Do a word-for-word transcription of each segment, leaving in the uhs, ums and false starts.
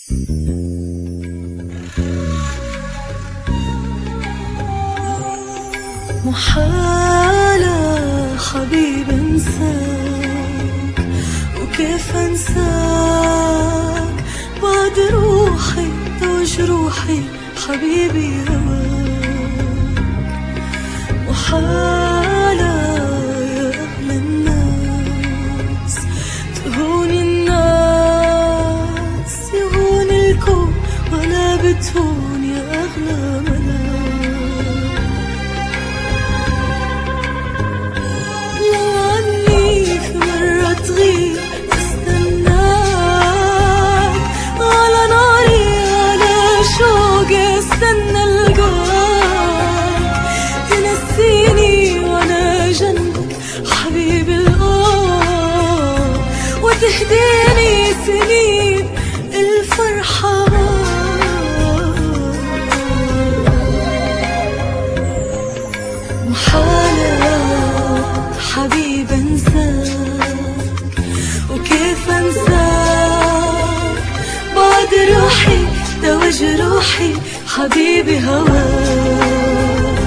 محالة حبيبي انساك، وكيف انساك بعد روحي وجروحي حبيبي هواك. محالة يا أغلى الناس تهون الناس، يهون الكون ولا بتهون يا أغلى ملاك. استنى القاك تنسيني وانا جنبك حبيبي الآه، وتهديني سنين الفرحة. محالة حبيبي انساك، وكيف انساك بعد روحي دوا جروحي حبيبي هواك.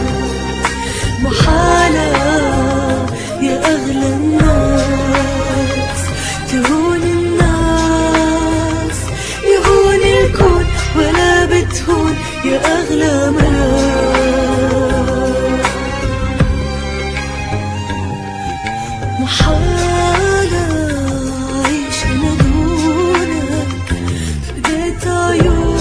محالة يا أغلى الناس تهون الناس، يهون الكون ولا بتهون يا أغلى ملاك. محالة أعيش أنا دونك، فديت عيونك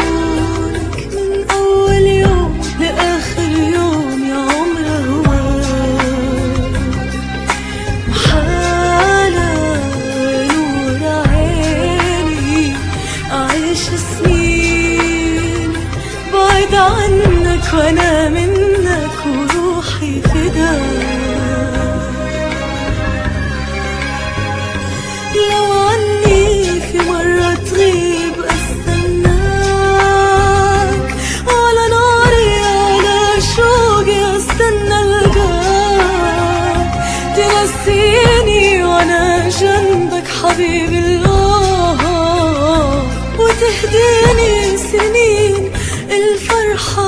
سنين بعيد عنك وانا منك وروحي فداك. لو عني في مرة تغيب استناك، على ناري على شوقي استنى القاك تنسيني وانا جنبك حبيبي الآه، وتهديني سنين الفرحة.